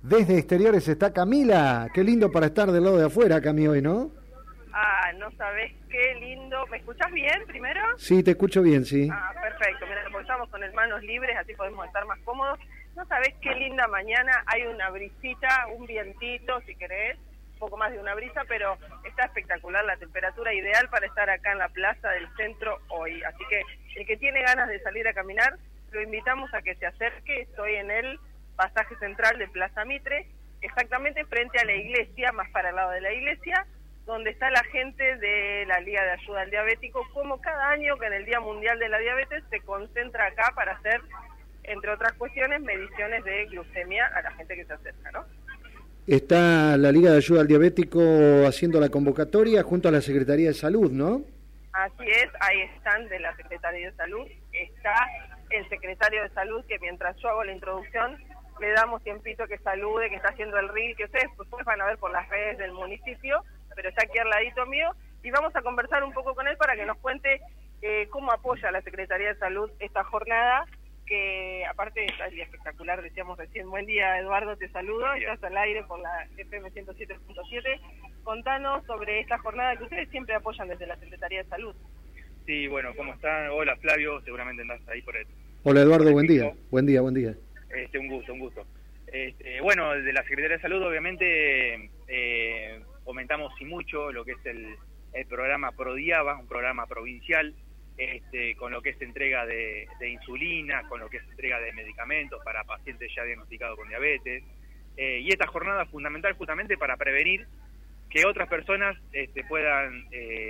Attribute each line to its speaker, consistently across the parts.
Speaker 1: Desde exteriores está Camila. Qué lindo para estar del lado de afuera, Cami, hoy, ¿no?
Speaker 2: Ah, no sabés qué lindo. ¿Me escuchás bien primero?
Speaker 1: Sí, te escucho bien, sí.
Speaker 2: Ah, perfecto. Mira, porque estamos con las manos libres, así podemos estar más cómodos. No sabés qué linda mañana. Hay una brisita, un vientito, si querés. Un poco más de una brisa, pero está espectacular. La temperatura ideal para estar acá en la plaza del centro hoy. Así que el que tiene ganas de salir a caminar, lo invitamos a que se acerque. Estoy en el pasaje central de Plaza Mitre, exactamente frente a la iglesia, más para el lado de la iglesia, donde está la gente de la Liga de Ayuda al Diabético, como cada año que en el Día Mundial de la Diabetes se concentra acá para hacer, entre otras cuestiones, mediciones de glucemia a la gente que se acerca, ¿no?
Speaker 1: Está la Liga de Ayuda al Diabético haciendo la convocatoria junto a la Secretaría de Salud, ¿no?
Speaker 2: Así es, ahí están de la Secretaría de Salud, está el secretario de Salud, que mientras yo hago la introducción, le damos tiempito que salude, que está haciendo el reel, que ustedes pues van a ver por las redes del municipio, pero está aquí al ladito mío, y vamos a conversar un poco con él para que nos cuente cómo apoya la Secretaría de Salud esta jornada, que aparte está el día espectacular, decíamos recién. Buen día, Eduardo, te saludo, estás al aire por la FM 107.7. Contanos sobre esta jornada que ustedes siempre apoyan desde la Secretaría de Salud.
Speaker 3: Sí, bueno, ¿cómo están? Hola, Flavio, seguramente andás ahí por el...
Speaker 1: Hola, Eduardo, buen día. Buen día.
Speaker 3: Un gusto. Bueno, de la Secretaría de Salud, obviamente, comentamos y mucho lo que es el programa ProDiaba, un programa provincial, con lo que es entrega de insulina, con lo que es entrega de medicamentos para pacientes ya diagnosticados con diabetes. Y esta jornada es fundamental justamente para prevenir que otras personas puedan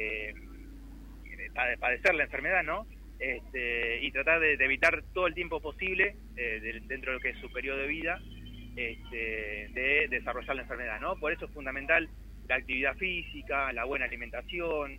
Speaker 3: padecer la enfermedad, ¿no? Y tratar de evitar todo el tiempo posible, dentro de lo que es su periodo de vida, de desarrollar la enfermedad, ¿no? Por eso es fundamental la actividad física, la buena alimentación,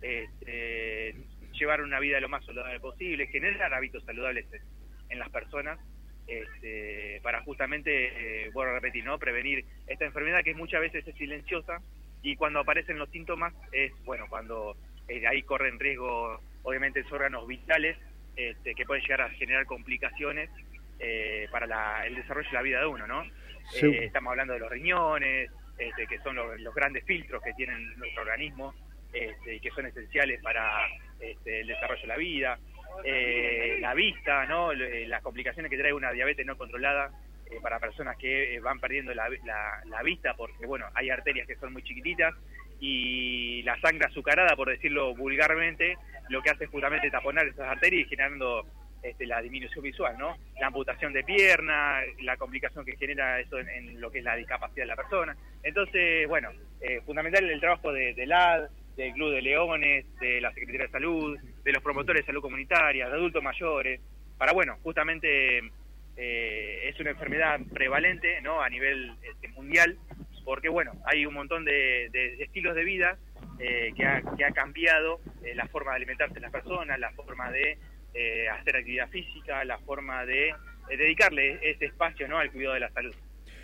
Speaker 3: llevar una vida lo más saludable posible, generar hábitos saludables en las personas, para justamente, vuelvo a repetir, ¿no? Prevenir esta enfermedad que muchas veces es silenciosa, y cuando aparecen los síntomas es, bueno, cuando ahí corren riesgo, obviamente, los órganos vitales, que pueden llegar a generar complicaciones para el desarrollo de la vida de uno, ¿no? Sí. Estamos hablando de los riñones, que son los grandes filtros que tiene nuestro organismo, y que son esenciales para el desarrollo de la vida, la vista, ¿no? Las complicaciones que trae una diabetes no controlada, para personas que van perdiendo la vista, porque, bueno, hay arterias que son muy chiquititas, y la sangre azucarada, por decirlo vulgarmente, lo que hace es justamente taponar esas arterias y generando la disminución visual, ¿no? La amputación de pierna, la complicación que genera eso en lo que es la discapacidad de la persona. Entonces, bueno, fundamental el trabajo del AD, del Club de Leones, de la Secretaría de Salud, de los promotores de salud comunitaria, de adultos mayores, para, bueno, justamente es una enfermedad prevalente, ¿no? A nivel mundial, porque, bueno, hay un montón de estilos de vida que ha cambiado la forma de alimentarse de las personas, la forma de hacer actividad física, la forma de dedicarle ese espacio, ¿no? Al cuidado de la salud.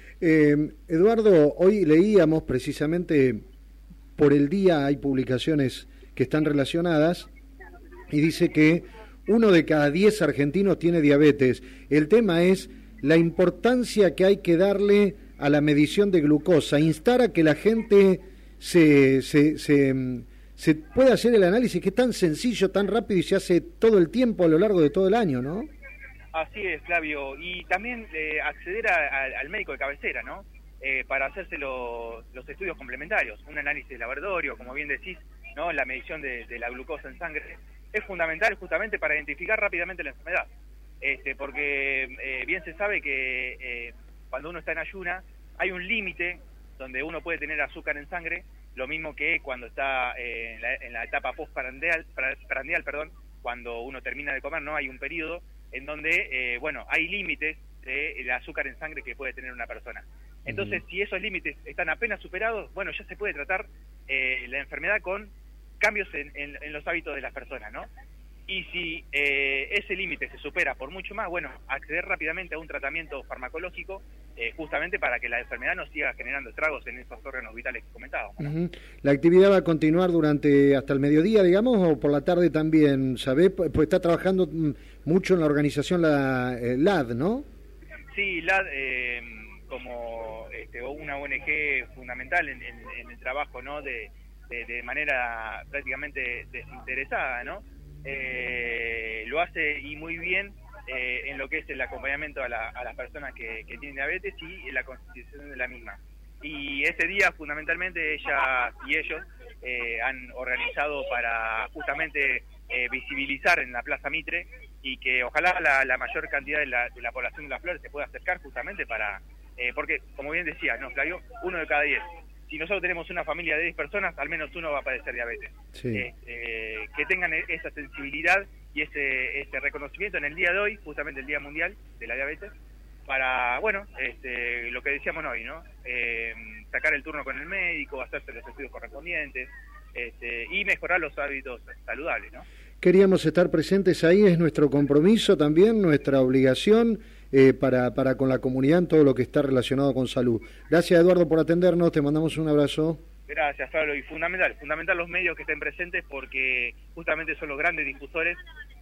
Speaker 1: Eduardo, hoy leíamos precisamente por el día, hay publicaciones que están relacionadas, y dice que 1 de cada 10 argentinos tiene diabetes. El tema es la importancia que hay que darle a la medición de glucosa, instar a que la gente se pueda hacer el análisis, que es tan sencillo, tan rápido, y se hace todo el tiempo a lo largo de todo el año, ¿no?
Speaker 3: Así es, Flavio, y también acceder al médico de cabecera, ¿no? Para hacerse los estudios complementarios, un análisis de laboratorio, como bien decís, ¿no? La medición de la glucosa en sangre es fundamental justamente para identificar rápidamente la enfermedad, porque bien se sabe que cuando uno está en ayuna hay un límite donde uno puede tener azúcar en sangre, lo mismo que cuando está en la etapa postprandial, cuando uno termina de comer, ¿no? Hay un periodo en donde, bueno, hay límites del azúcar en sangre que puede tener una persona. Entonces, si esos límites están apenas superados, bueno, ya se puede tratar la enfermedad con cambios en los hábitos de las personas, ¿no? Y si ese límite se supera por mucho más, bueno, acceder rápidamente a un tratamiento farmacológico, justamente para que la enfermedad no siga generando estragos en esos órganos vitales que comentábamos, ¿no?
Speaker 1: ¿La actividad va a continuar hasta el mediodía, digamos, o por la tarde también, sabés? Pues está trabajando mucho en la organización la LAD, ¿no?
Speaker 3: Sí, LAD, una ONG fundamental en el trabajo, ¿no? De manera prácticamente desinteresada, ¿no? Lo hace y muy bien en lo que es el acompañamiento a las personas que tienen diabetes y en la constitución de la misma. Y este día fundamentalmente ellas y ellos han organizado para justamente visibilizar en la Plaza Mitre y que ojalá la mayor cantidad de la población de Las Flores se pueda acercar justamente para, porque como bien decía, ¿no, Flavio? 1 de cada 10. Si nosotros tenemos una familia de 10 personas, al menos uno va a padecer diabetes.
Speaker 1: Sí.
Speaker 3: Que tengan esa sensibilidad y ese reconocimiento en el día de hoy, justamente el Día Mundial de la Diabetes, para, bueno, lo que decíamos hoy, ¿no? Sacar el turno con el médico, hacerse los estudios correspondientes y mejorar los hábitos saludables, ¿no?
Speaker 1: Queríamos estar presentes ahí, es nuestro compromiso también, nuestra obligación para con la comunidad en todo lo que está relacionado con salud. Gracias, Eduardo, por atendernos, te mandamos un abrazo.
Speaker 3: Gracias, Pablo, y fundamental los medios que estén presentes porque justamente son los grandes difusores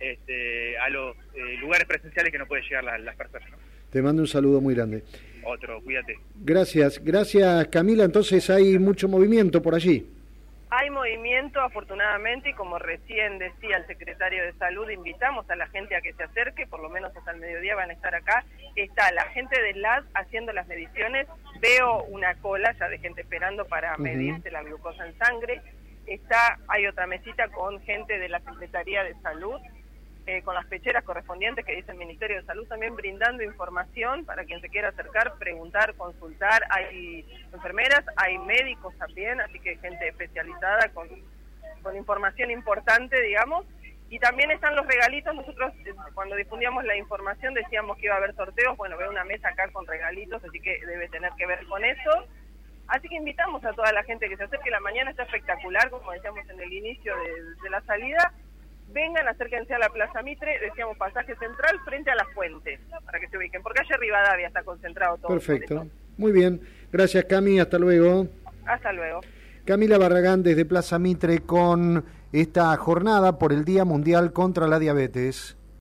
Speaker 3: a los lugares presenciales que no pueden llegar las personas, ¿no?
Speaker 1: Te mando un saludo muy grande.
Speaker 3: Otro, cuídate.
Speaker 1: Gracias, Camila, entonces hay mucho movimiento por allí.
Speaker 2: Hay movimiento, afortunadamente, y como recién decía el secretario de Salud, invitamos a la gente a que se acerque, por lo menos hasta el mediodía van a estar acá. Está la gente del LAD haciendo las mediciones, veo una cola ya de gente esperando para medirse la glucosa en sangre. Hay otra mesita con gente de la Secretaría de Salud, con las pecheras correspondientes que dice el Ministerio de Salud, también brindando información para quien se quiera acercar, preguntar, consultar. Hay enfermeras, hay médicos también, así que gente especializada con información importante, digamos. Y también están los regalitos. Nosotros cuando difundíamos la información decíamos que iba a haber sorteos. Bueno, veo una mesa acá con regalitos, así que debe tener que ver con eso. Así que invitamos a toda la gente que se acerque. La mañana está espectacular, como decíamos en el inicio de la salida. Vengan, acérquense a la Plaza Mitre, decíamos pasaje central frente a la fuente, para que se ubiquen, porque allá Rivadavia está concentrado todo.
Speaker 1: Perfecto, muy bien. Gracias, Cami, hasta luego.
Speaker 2: Hasta luego.
Speaker 1: Camila Barragán desde Plaza Mitre con esta jornada por el Día Mundial contra la Diabetes.